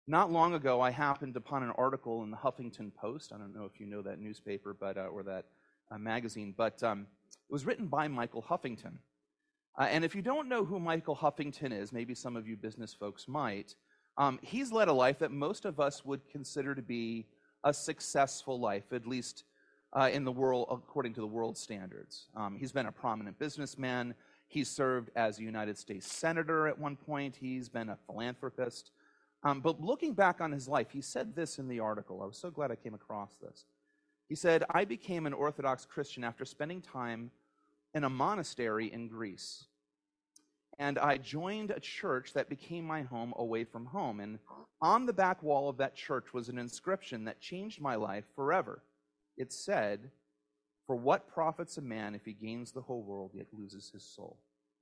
Not long ago, I happened upon an article in the Huffington Post. I don't know if you know that newspaper, or that magazine, but it was written by Michael Huffington. And if you don't know who Michael Huffington is, maybe some of you business folks might, he's led a life that most of us would consider to be a successful life, at least in the world, according to the world standards. He's been a prominent businessman. He's served as a United States Senator at one point. He's been a philanthropist. But looking back on his life, he said this in the article. I was so glad I came across this. He said, "I became an Orthodox Christian after spending time in a monastery in Greece. And I joined a church that became my home away from home. And on the back wall of that church was an inscription that changed my life forever. It said, 'For what profits a man if he gains the whole world yet loses his soul?'"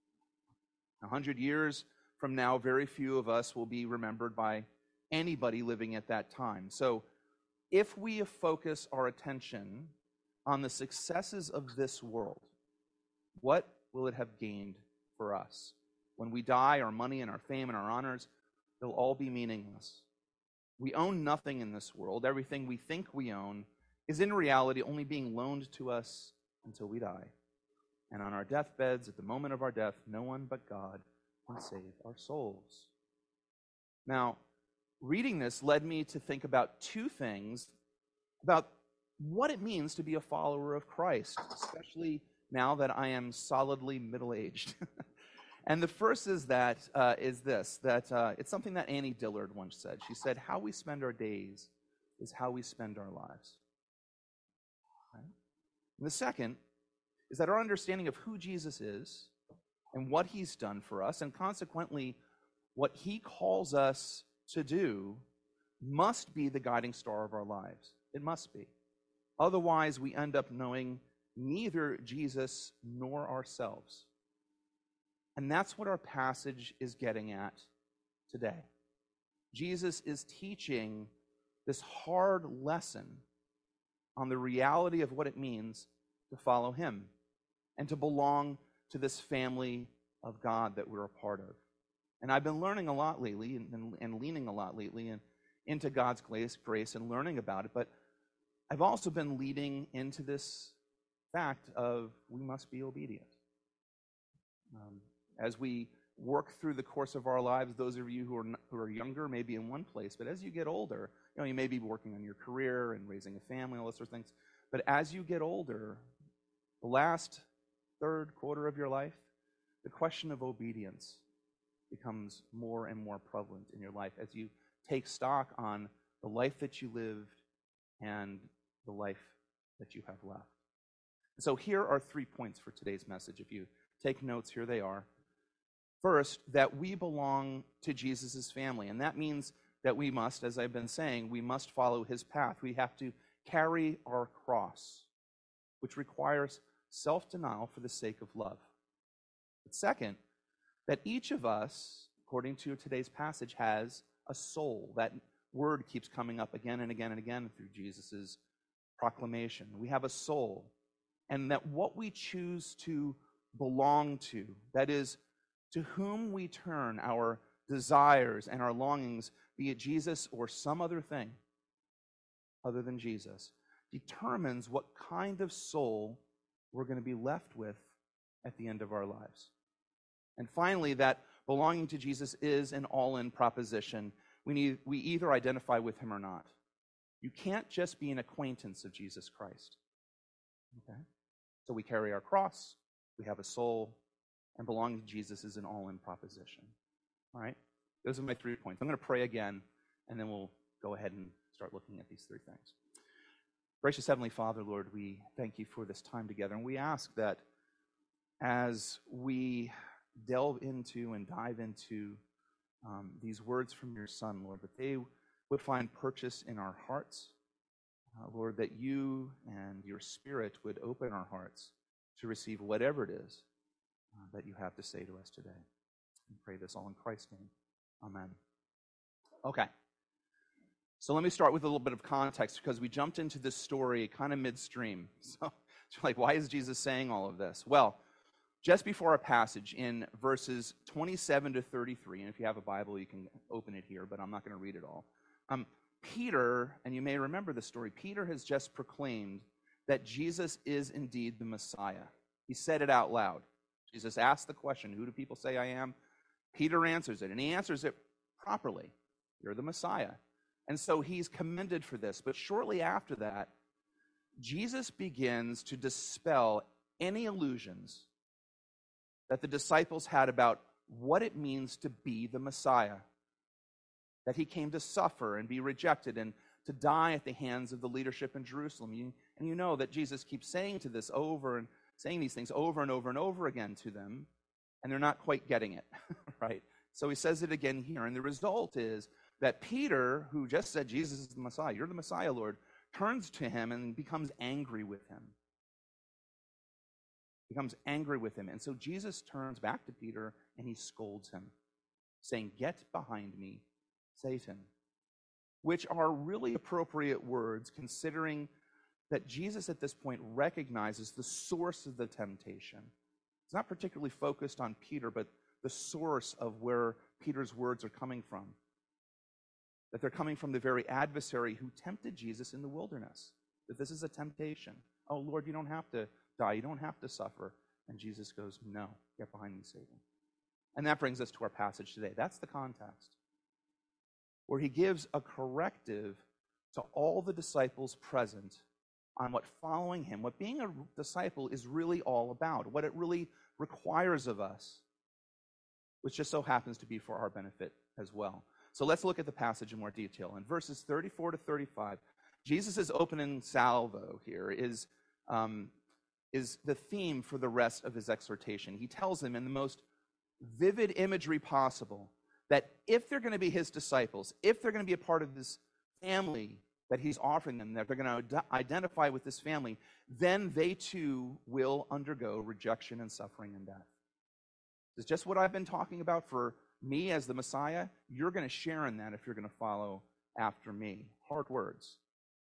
100 years from now, very few of us will be remembered by anybody living at that time. So if we focus our attention on the successes of this world, what will it have gained for us? When we die, our money and our fame and our honors, they'll all be meaningless. We own nothing in this world. Everything we think we own is in reality only being loaned to us until we die. And on our deathbeds, at the moment of our death, no one but God can save our souls. Now, reading this led me to think about two things about what it means to be a follower of Christ, especially now that I am solidly middle-aged. And the first is this, it's something that Annie Dillard once said. She said, "How we spend our days is how we spend our lives." Right? And the second is that our understanding of who Jesus is and what he's done for us, and consequently what he calls us to do, must be the guiding star of our lives. It must be. Otherwise, we end up knowing neither Jesus nor ourselves. And that's what our passage is getting at today. Jesus is teaching this hard lesson on the reality of what it means to follow him and to belong to this family of God that we're a part of. And I've been learning a lot lately and leaning a lot lately into God's grace and learning about it. But I've also been leading into this fact of we must be obedient. As we work through the course of our lives, those of you who are younger may be in one place, but as you get older, you may be working on your career and raising a family, all those sort of things. But as you get older, the last third quarter of your life, the question of obedience becomes more and more prevalent in your life as you take stock on the life that you lived and the life that you have left. So here are 3 points for today's message. If you take notes, here they are. First, that we belong to Jesus' family, and that means that we must, as I've been saying, we must follow his path. We have to carry our cross, which requires self-denial for the sake of love. But second, that each of us, according to today's passage, has a soul. That word keeps coming up again and again and again through Jesus' proclamation. We have a soul, and that what we choose to belong to, that is, to whom we turn our desires and our longings, be it Jesus or some other thing other than Jesus, determines what kind of soul we're going to be left with at the end of our lives. And finally, that belonging to Jesus is an all-in proposition. We either identify with him or not. You can't just be an acquaintance of Jesus Christ. Okay? So we carry our cross, we have a soul, and belonging to Jesus is an all-in proposition. All right? Those are my 3 points. I'm going to pray again, and then we'll go ahead and start looking at these 3 things. Gracious Heavenly Father, Lord, we thank you for this time together, and we ask that as we delve into and dive into these words from your Son, Lord, that they would find purchase in our hearts. Lord, that you and your Spirit would open our hearts to receive whatever it is that you have to say to us today. We pray this all in Christ's name. Amen. Okay. So let me start with a little bit of context, because we jumped into this story kind of midstream. So it's like, why is Jesus saying all of this? Well, just before our passage in verses 27 to 33, and if you have a Bible, you can open it here, but I'm not going to read it all. Peter, and you may remember the story, Peter has just proclaimed that Jesus is indeed the Messiah. He said it out loud. Jesus asked the question, who do people say I am? Peter answers it, and he answers it properly. You're the Messiah. And so he's commended for this. But shortly after that, Jesus begins to dispel any illusions that the disciples had about what it means to be the Messiah. That he came to suffer and be rejected and to die at the hands of the leadership in Jerusalem. And you know that Jesus keeps saying these things over and over and over again to them, and they're not quite getting it, right? So he says it again here, and the result is that Peter, who just said, Jesus is the Messiah, you're the Messiah, Lord, turns to him and becomes angry with him. And so Jesus turns back to Peter and he scolds him, saying, get behind me, Satan, which are really appropriate words considering that Jesus at this point recognizes the source of the temptation. It's not particularly focused on Peter, but the source of where Peter's words are coming from. That they're coming from the very adversary who tempted Jesus in the wilderness. That this is a temptation. Oh, Lord, you don't have to die. You don't have to suffer. And Jesus goes, no, get behind me, Satan. And that brings us to our passage today. That's the context, where he gives a corrective to all the disciples present on what following him, what being a disciple is really all about, what it really requires of us, which just so happens to be for our benefit as well. So let's look at the passage in more detail. In verses 34 to 35, Jesus' opening salvo here is the theme for the rest of his exhortation. He tells them in the most vivid imagery possible that if they're going to be his disciples, if they're going to be a part of this family that he's offering them, that they're going to identify with this family, then they too will undergo rejection and suffering and death. It's just what I've been talking about for me as the Messiah. You're going to share in that if you're going to follow after me. Hard words.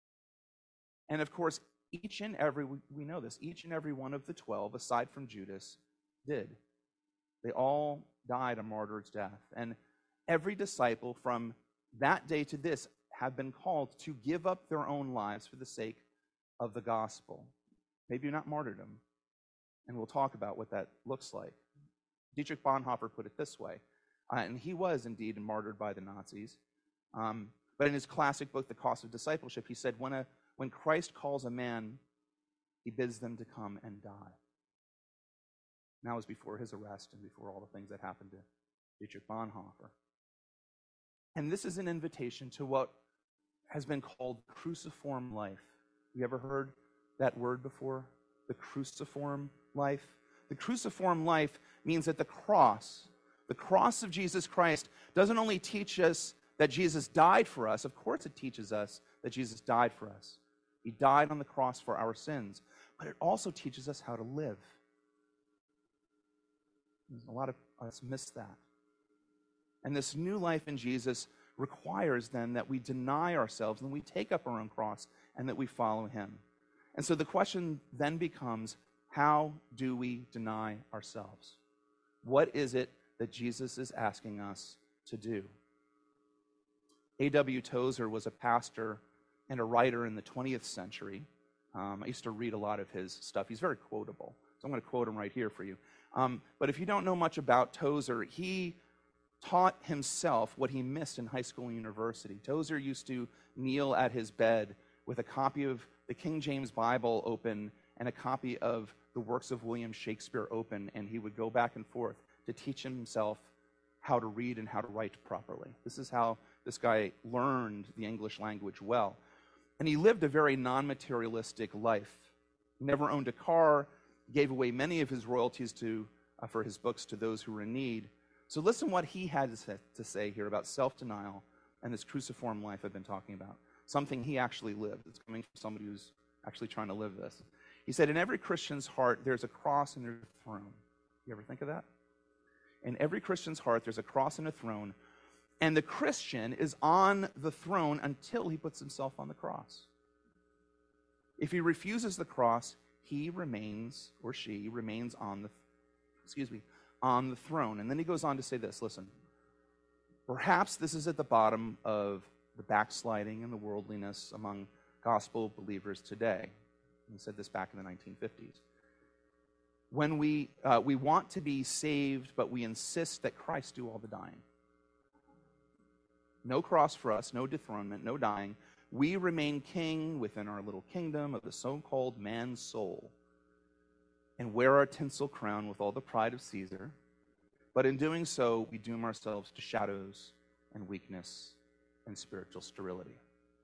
And of course, we know this, each and every one of the 12, aside from Judas, did. They all died a martyr's death. And every disciple from that day to this have been called to give up their own lives for the sake of the gospel. Maybe not martyrdom. And we'll talk about what that looks like. Dietrich Bonhoeffer put it this way, and he was indeed martyred by the Nazis. But in his classic book, The Cost of Discipleship, he said, when Christ calls a man, he bids them to come and die. And that was before his arrest and before all the things that happened to Dietrich Bonhoeffer. And this is an invitation to what has been called cruciform life. You ever heard that word before? The cruciform life? The cruciform life means that the cross of Jesus Christ doesn't only teach us that Jesus died for us. Of course it teaches us that Jesus died for us. He died on the cross for our sins. But it also teaches us how to live. A lot of us miss that. And this new life in Jesus requires then that we deny ourselves and we take up our own cross and that we follow him. And so the question then becomes, how do we deny ourselves? What is it that Jesus is asking us to do? A.W. Tozer was a pastor and a writer in the 20th century. I used to read a lot of his stuff. He's very quotable, so I'm going to quote him right here for you. But if you don't know much about Tozer, he taught himself what he missed in high school and university. Tozer used to kneel at his bed with a copy of the King James Bible open and a copy of the works of William Shakespeare open, and he would go back and forth to teach himself how to read and how to write properly. This is how this guy learned the English language well. And he lived a very non-materialistic life. He never owned a car, gave away many of his royalties for his books to those who were in need. So listen what he had to say here about self-denial and this cruciform life I've been talking about. Something he actually lived. It's coming from somebody who's actually trying to live this. He said, in every Christian's heart, there's a cross and there's a throne. You ever think of that? In every Christian's heart, there's a cross and a throne. And the Christian is on the throne until he puts himself on the cross. If he refuses the cross, he remains, or she remains on the on the throne. And then he goes on to say this, listen, perhaps this is at the bottom of the backsliding and the worldliness among gospel believers today. He said this back in the 1950s. When we want to be saved, but we insist that Christ do all the dying. No cross for us, no dethronement, no dying. We remain king within our little kingdom of the so-called man's soul and wear our tinsel crown with all the pride of Caesar. But in doing so, we doom ourselves to shadows and weakness and spiritual sterility.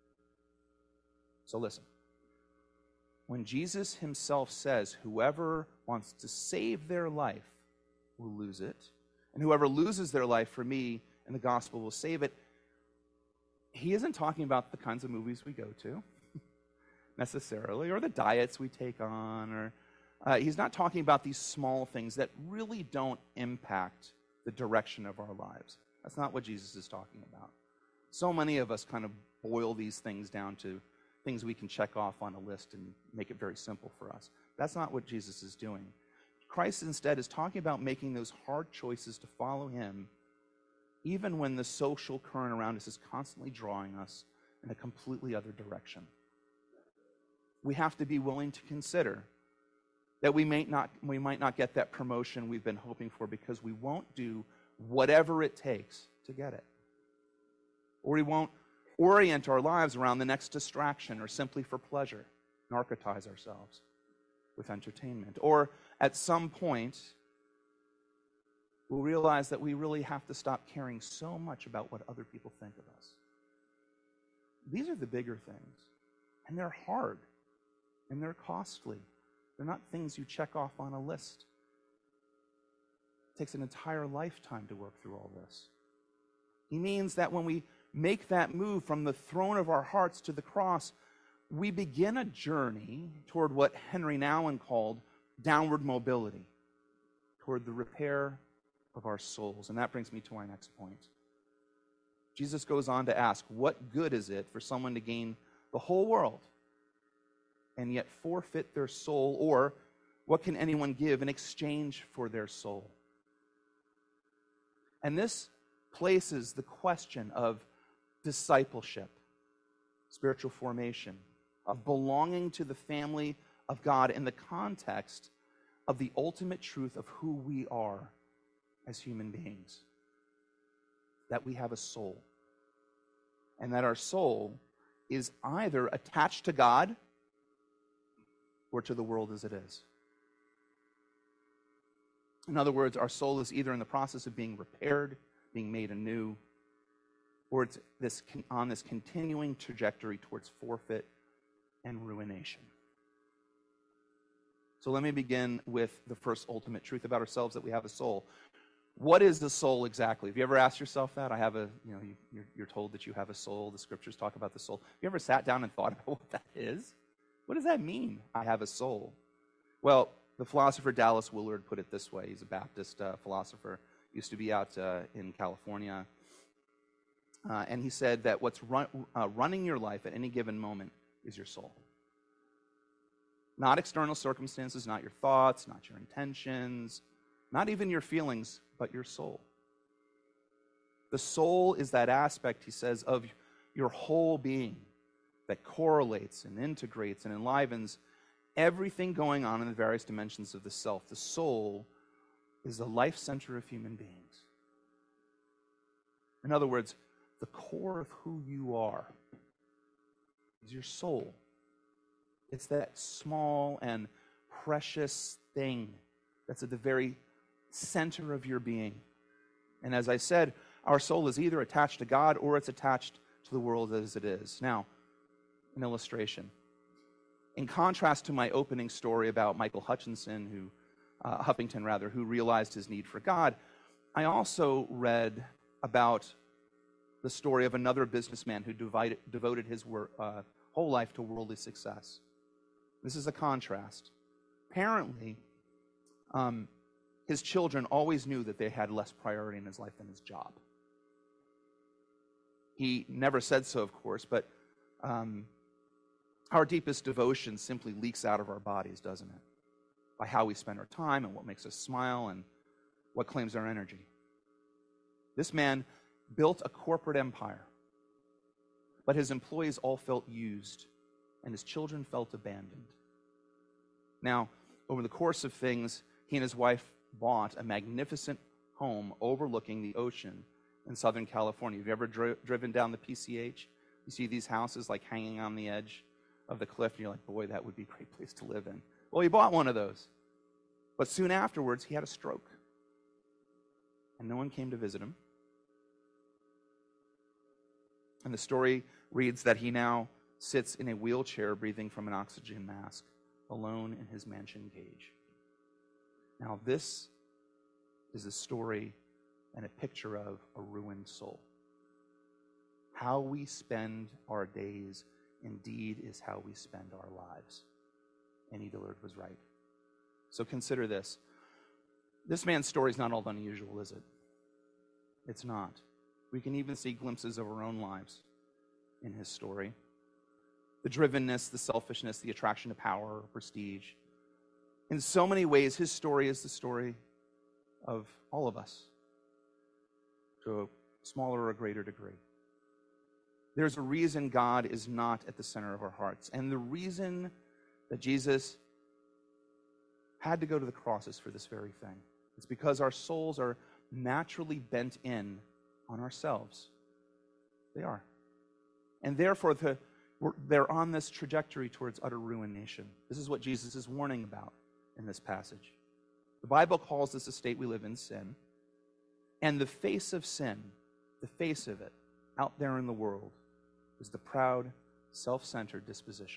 So listen. When Jesus himself says, whoever wants to save their life will lose it, and whoever loses their life for me and the gospel will save it, he isn't talking about the kinds of movies we go to, necessarily, or the diets we take on, or he's not talking about these small things that really don't impact the direction of our lives. That's not what Jesus is talking about. So many of us kind of boil these things down to things we can check off on a list and make it very simple for us. That's not what Jesus is doing. Christ instead is talking about making those hard choices to follow him, even when the social current around us is constantly drawing us in a completely other direction. We have to be willing to consider that we might not get that promotion we've been hoping for because we won't do whatever it takes to get it. Or we won't orient our lives around the next distraction or simply for pleasure, narcotize ourselves with entertainment. Or at some point, we'll realize that we really have to stop caring so much about what other people think of us. These are the bigger things, and they're hard, and they're costly. They're not things you check off on a list. It takes an entire lifetime to work through all this. He means that when we make that move from the throne of our hearts to the cross, we begin a journey toward what Henry Nouwen called downward mobility, toward the repair of our souls. And that brings me to my next point. Jesus goes on to ask, what good is it for someone to gain the whole world and yet forfeit their soul? Or what can anyone give in exchange for their soul? And this places the question of discipleship, spiritual formation, of belonging to the family of God in the context of the ultimate truth of who we are as human beings. That we have a soul. And that our soul is either attached to God or to the world as it is. In other words, our soul is either in the process of being repaired, being made anew, or it's on this continuing trajectory towards forfeit and ruination. So let me begin with the first ultimate truth about ourselves, that we have a soul. What is the soul exactly? Have you ever asked yourself that? You're told that you have a soul. The scriptures talk about the soul. Have you ever sat down and thought about what that is? What does that mean, I have a soul? Well, the philosopher Dallas Willard put it this way. He's a Baptist philosopher. Used to be out in California. And he said that what's running your life at any given moment is your soul. Not external circumstances, not your thoughts, not your intentions, not even your feelings, but your soul. The soul is that aspect, he says, of your whole being that correlates and integrates and enlivens everything going on in the various dimensions of the self. The soul is the life center of human beings. In other words, the core of who you are is your soul. It's that small and precious thing that's at the very center of your being. And as I said, our soul is either attached to God or it's attached to the world as it is. Now, an illustration. In contrast to my opening story about Michael Huffington, who realized his need for God, I also read about the story of another businessman who devoted his whole life to worldly success. This is a contrast. Apparently, his children always knew that they had less priority in his life than his job. He never said so, of course, but our deepest devotion simply leaks out of our bodies, doesn't it? By how we spend our time and what makes us smile and what claims our energy. This man built a corporate empire, but his employees all felt used, and his children felt abandoned. Now, over the course of things, he and his wife bought a magnificent home overlooking the ocean in Southern California. Have you ever driven down the PCH? You see these houses like hanging on the edge of the cliff, and you're like, boy, that would be a great place to live in. Well, he bought one of those. But soon afterwards, he had a stroke. And no one came to visit him. And the story reads that he now sits in a wheelchair breathing from an oxygen mask, alone in his mansion cage. Now, this is a story and a picture of a ruined soul. How we spend our days indeed is how we spend our lives. Annie Dillard was right. So consider this. This man's story is not all that unusual, is it? It's not. We can even see glimpses of our own lives in his story. The drivenness, the selfishness, the attraction to power, prestige. In so many ways, his story is the story of all of us, to a smaller or greater degree. There's a reason God is not at the center of our hearts. And the reason that Jesus had to go to the cross is for this very thing. It's because our souls are naturally bent in on ourselves. They are. And therefore, they're on this trajectory towards utter ruination. This is what Jesus is warning about in this passage. The Bible calls this a state we live in, sin. And the face of sin, the face of it, out there in the world, is the proud, self-centered disposition.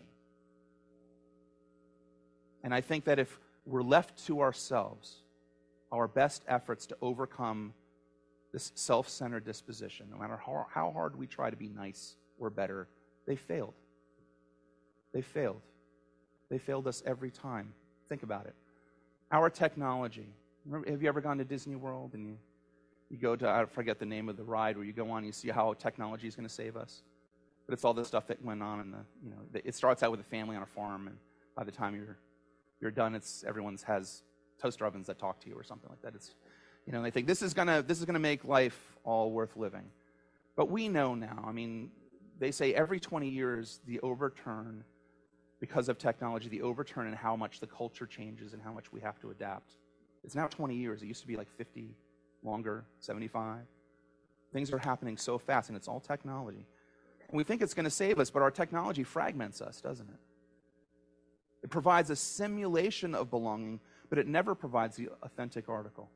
And I think that if we're left to ourselves, our best efforts to overcome this self-centered disposition, no matter how hard we try to be nice or better, they failed. They failed. They failed us every time. Think about it. Our technology. Have you ever gone to Disney World and you go to, I forget the name of the ride, where you go on and you see how technology is going to save us? But it's all the stuff that went on in it starts out with a family on a farm, and by the time you're done, everyone has toaster ovens that talk to you or something like that. They think this is gonna make life all worth living. But we know now, they say every 20 years, because of technology, the overturn in how much the culture changes and how much we have to adapt. It's now 20 years. It used to be like 50, longer, 75. Things are happening so fast, and it's all technology. And we think it's going to save us, but our technology fragments us, doesn't it? It provides a simulation of belonging, but it never provides the authentic article.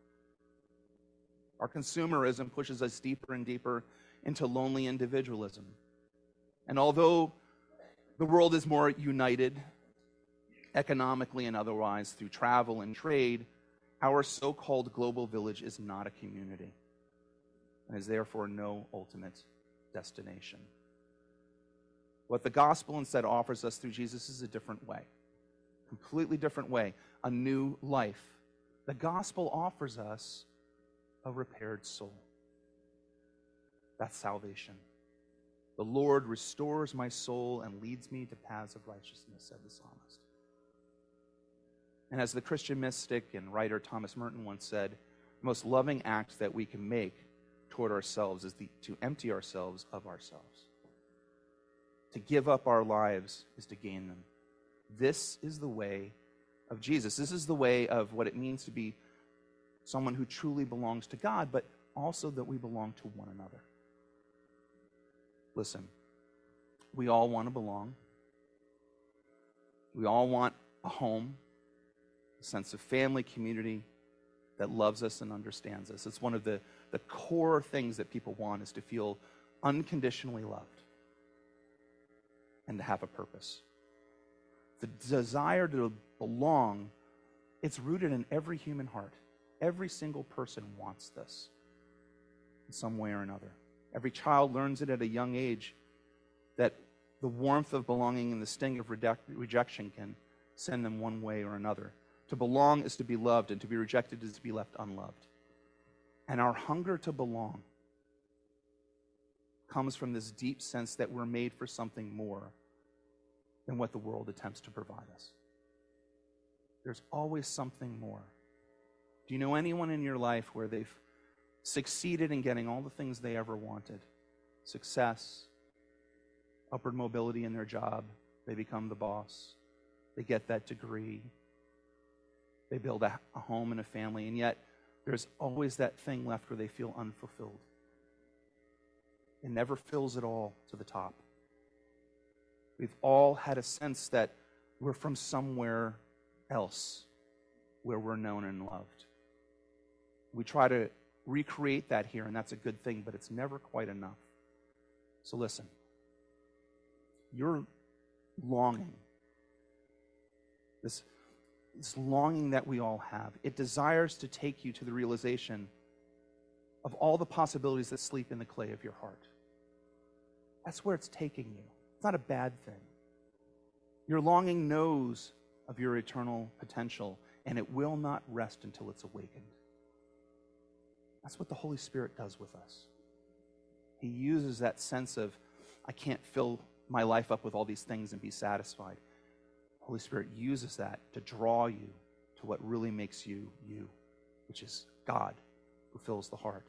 Our consumerism pushes us deeper and deeper into lonely individualism. And although the world is more united, economically and otherwise, through travel and trade, our so-called global village is not a community and is therefore no ultimate destination. What the gospel instead offers us through Jesus is a different way, completely different way, a new life. The gospel offers us a repaired soul. That's salvation. The Lord restores my soul and leads me to paths of righteousness, said the psalmist. And as the Christian mystic and writer Thomas Merton once said, the most loving act that we can make toward ourselves is to empty ourselves of ourselves. To give up our lives is to gain them. This is the way of Jesus. This is the way of what it means to be someone who truly belongs to God, but also that we belong to one another. Listen, we all want to belong. We all want a home, a sense of family, community that loves us and understands us. It's one of the core things that people want, is to feel unconditionally loved and to have a purpose. The desire to belong, it's rooted in every human heart. Every single person wants this in some way or another. Every child learns it at a young age, that the warmth of belonging and the sting of rejection can send them one way or another. To belong is to be loved, and to be rejected is to be left unloved. And our hunger to belong comes from this deep sense that we're made for something more than what the world attempts to provide us. There's always something more. Do you know anyone in your life where they've succeeded in getting all the things they ever wanted? Success, upward mobility in their job, they become the boss, they get that degree, they build a home and a family, and yet there's always that thing left where they feel unfulfilled. It never fills it all to the top. We've all had a sense that we're from somewhere else where we're known and loved. We try to recreate that here, and that's a good thing, but it's never quite enough. So listen, your longing, this longing that we all have, it desires to take you to the realization of all the possibilities that sleep in the clay of your heart. That's where it's taking you. It's not a bad thing. Your longing knows of your eternal potential, and it will not rest until it's awakened. That's what the Holy Spirit does with us. He uses that sense of, I can't fill my life up with all these things and be satisfied. The Holy Spirit uses that to draw you to what really makes you, you, which is God, who fills the heart.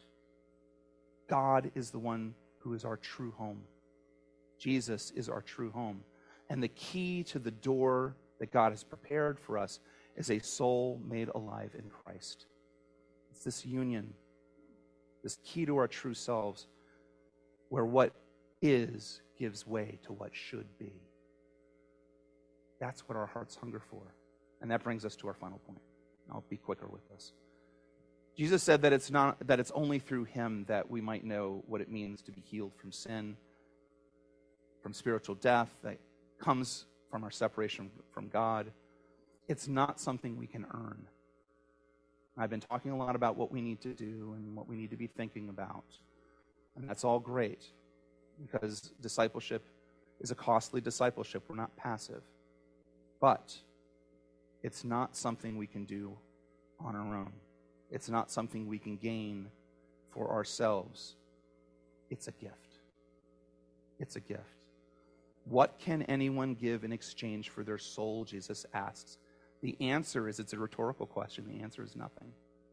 God is the one who is our true home. Jesus is our true home. And the key to the door that God has prepared for us is a soul made alive in Christ. It's this union, this key to our true selves, where what is gives way to what should be. That's what our hearts hunger for. And that brings us to our final point. I'll be quicker with this. Jesus said that it's only through him that we might know what it means to be healed from sin, from spiritual death that comes from our separation from God. It's not something we can earn. I've been talking a lot about what we need to do and what we need to be thinking about. And that's all great, because discipleship is a costly discipleship. We're not passive. But it's not something we can do on our own. It's not something we can gain for ourselves. It's a gift. It's a gift. What can anyone give in exchange for their soul, Jesus asks. The answer is, it's a rhetorical question. The answer is nothing.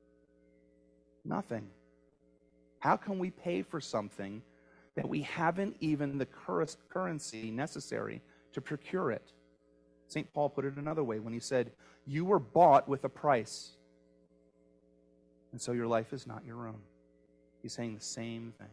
Nothing. How can we pay for something that we haven't even the currency necessary to procure it? St. Paul put it another way when he said, you were bought with a price, and so your life is not your own. He's saying the same thing.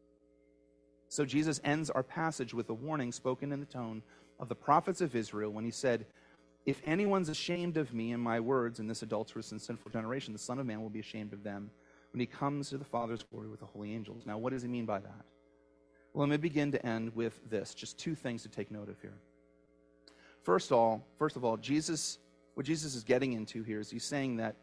So Jesus ends our passage with a warning spoken in the tone of the prophets of Israel when he said, if anyone's ashamed of me and my words in this adulterous and sinful generation, the Son of Man will be ashamed of them when he comes to the Father's glory with the holy angels. Now, what does he mean by that? Well, let me begin to end with this. Just two things to take note of here. First of all, what Jesus is getting into here is he's saying that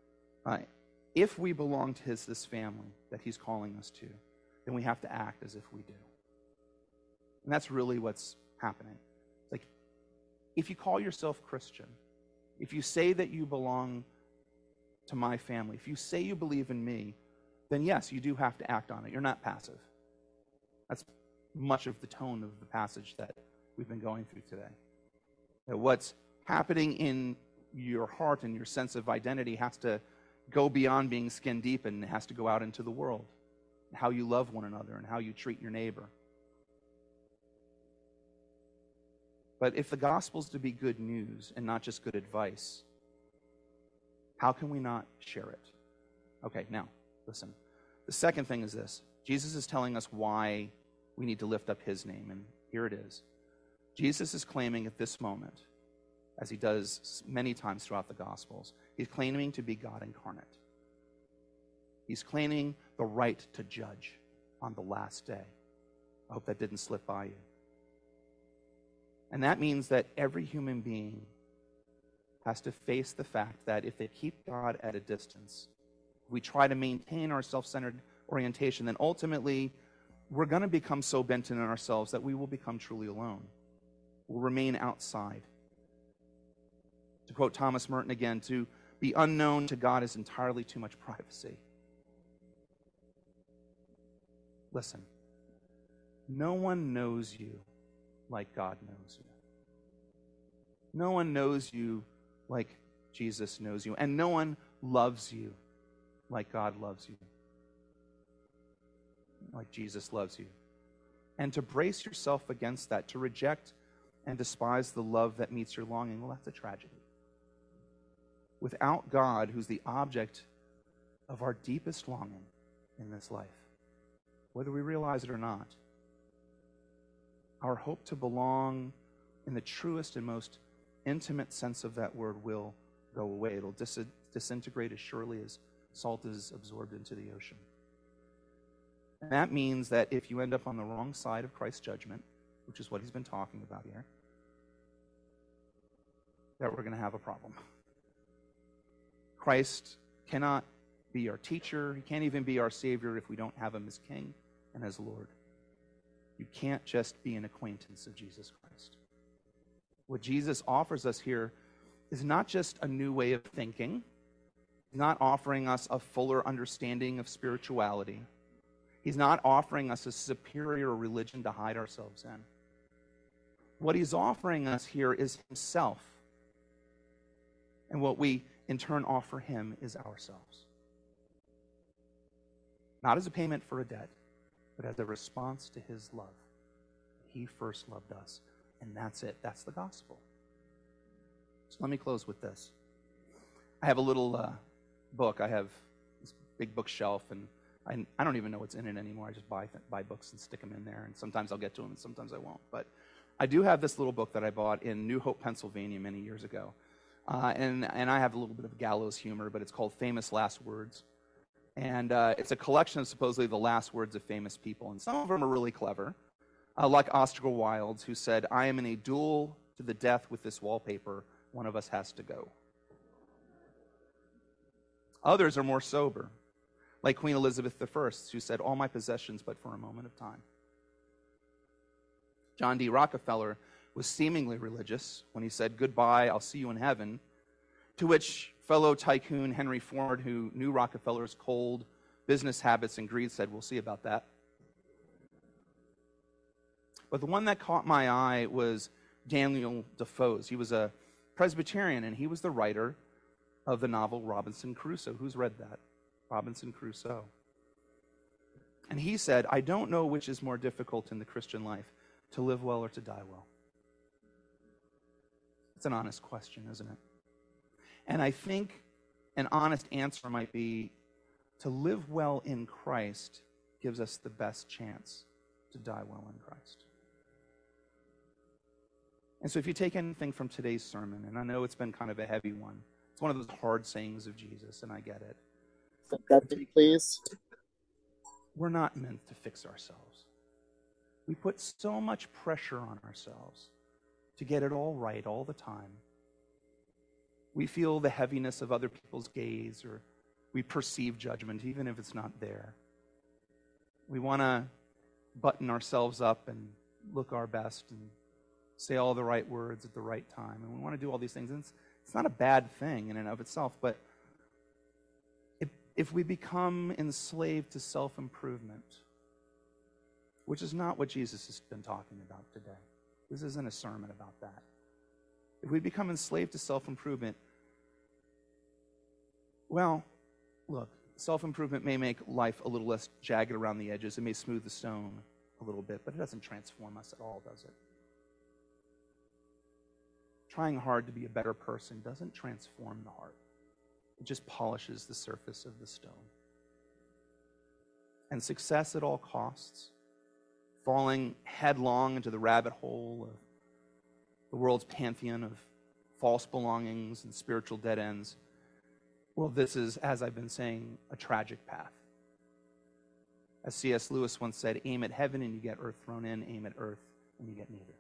if we belong to this family that he's calling us to, then we have to act as if we do. And that's really what's happening. Like, if you call yourself Christian, if you say that you belong to my family, if you say you believe in me, then yes, you do have to act on it. You're not passive. That's much of the tone of the passage that we've been going through today. That what's happening in your heart and your sense of identity has to go beyond being skin deep, and it has to go out into the world. How you love one another and how you treat your neighbor. But if the gospel's to be good news and not just good advice, how can we not share it? Okay, now, listen. The second thing is this. Jesus is telling us why we need to lift up his name, and here it is. Jesus is claiming at this moment, as he does many times throughout the Gospels, he's claiming to be God incarnate. He's claiming the right to judge on the last day. I hope that didn't slip by you. And that means that every human being has to face the fact that if they keep God at a distance, we try to maintain our self-centered orientation, then ultimately we're going to become so bent in on ourselves that we will become truly alone. We'll remain outside. To quote Thomas Merton again, to be unknown to God is entirely too much privacy. Listen, no one knows you like God knows you. No one knows you like Jesus knows you. And no one loves you like God loves you, like Jesus loves you. And to brace yourself against that, to reject and despise the love that meets your longing, well, that's a tragedy. Without God, who's the object of our deepest longing in this life, whether we realize it or not, our hope to belong in the truest and most intimate sense of that word will go away. It'll disintegrate as surely as salt is absorbed into the ocean. And that means that if you end up on the wrong side of Christ's judgment, which is what he's been talking about here, that we're going to have a problem. Christ cannot be our teacher. He can't even be our Savior if we don't have him as King and as Lord. You can't just be an acquaintance of Jesus Christ. What Jesus offers us here is not just a new way of thinking. He's not offering us a fuller understanding of spirituality. He's not offering us a superior religion to hide ourselves in. What he's offering us here is himself. And what we, in turn, offer him is ourselves. Not as a payment for a debt, but as a response to his love. He first loved us. And that's it. That's the gospel. So let me close with this. I have a little book. I have this big bookshelf, and I don't even know what's in it anymore. I just buy books and stick them in there, and sometimes I'll get to them, and sometimes I won't. But I do have this little book that I bought in New Hope, Pennsylvania many years ago. And I have a little bit of gallows humor, but it's called Famous Last Words. And it's a collection of supposedly the last words of famous people. And some of them are really clever, like Oscar Wilde's, who said, "I am in a duel to the death with this wallpaper. One of us has to go." Others are more sober, like Queen Elizabeth I, who said, "All my possessions but for a moment of time." John D. Rockefeller was seemingly religious when he said, "Goodbye, I'll see you in heaven," to which fellow tycoon Henry Ford, who knew Rockefeller's cold business habits and greed, said, "We'll see about that." But the one that caught my eye was Daniel Defoe's. He was a Presbyterian, and he was the writer of the novel Robinson Crusoe. Who's read that? Robinson Crusoe. And he said, "I don't know which is more difficult in the Christian life, to live well or to die well." It's an honest question, isn't it? And I think an honest answer might be to live well in Christ gives us the best chance to die well in Christ. And so if you take anything from today's sermon, and I know it's been kind of a heavy one, it's one of those hard sayings of Jesus, and I get it. Please. We're not meant to fix ourselves. We put so much pressure on ourselves to get it all right all the time. We feel the heaviness of other people's gaze, or we perceive judgment even if it's not there. We want to button ourselves up and look our best and say all the right words at the right time. And we want to do all these things. And it's not a bad thing in and of itself, but if we become enslaved to self-improvement, which is not what Jesus has been talking about today. This isn't a sermon about that. If we become enslaved to self-improvement, well, look, self-improvement may make life a little less jagged around the edges. It may smooth the stone a little bit, but it doesn't transform us at all, does it? Trying hard to be a better person doesn't transform the heart. It just polishes the surface of the stone. And success at all costs, falling headlong into the rabbit hole of the world's pantheon of false belongings and spiritual dead ends, well, this is, as I've been saying, a tragic path. As C.S. Lewis once said, aim at heaven and you get earth thrown in, aim at earth and you get neither.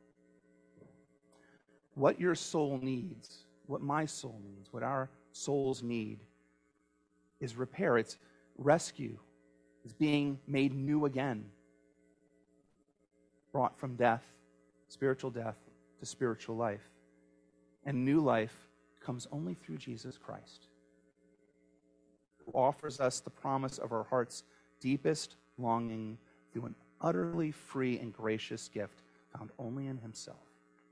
What your soul needs, what my soul needs, what our souls need is repair. It's rescue. It's being made new again. Brought from death, spiritual death, to spiritual life. And new life comes only through Jesus Christ, who offers us the promise of our heart's deepest longing through an utterly free and gracious gift found only in himself.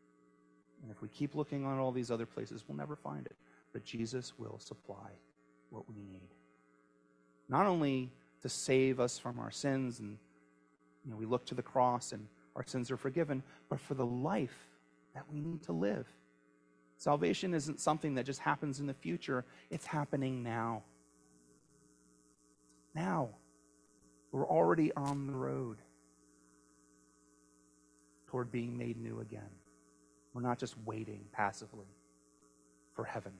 And if we keep looking on all these other places, we'll never find it. But Jesus will supply what we need. Not only to save us from our sins, and we look to the cross and our sins are forgiven, but for the life that we need to live. Salvation isn't something that just happens in the future. It's happening now. Now. We're already on the road toward being made new again. We're not just waiting passively for heaven.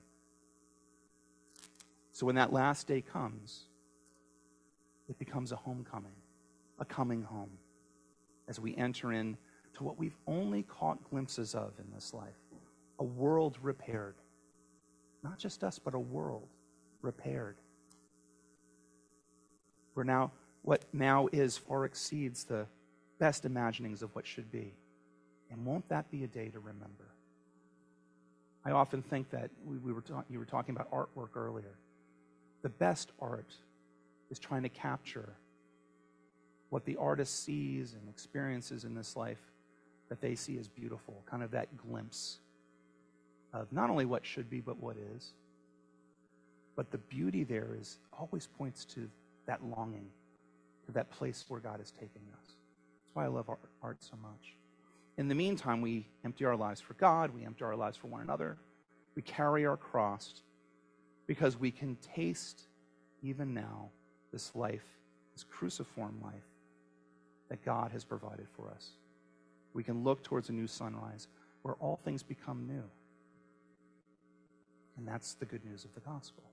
So when that last day comes, it becomes a homecoming, a coming home, as we enter into what we've only caught glimpses of in this life, a world repaired. Not just us, but a world repaired. What now is far exceeds the best imaginings of what should be. And won't that be a day to remember? I often think that you were talking about artwork earlier. The best art is trying to capture what the artist sees and experiences in this life that they see as beautiful, kind of that glimpse of not only what should be, but what is. But the beauty there always points to that longing, to that place where God is taking us. That's why I love art so much. In the meantime, we empty our lives for God, we empty our lives for one another, we carry our cross because we can taste even now this life, this cruciform life that God has provided for us. We can look towards a new sunrise where all things become new. And that's the good news of the gospel.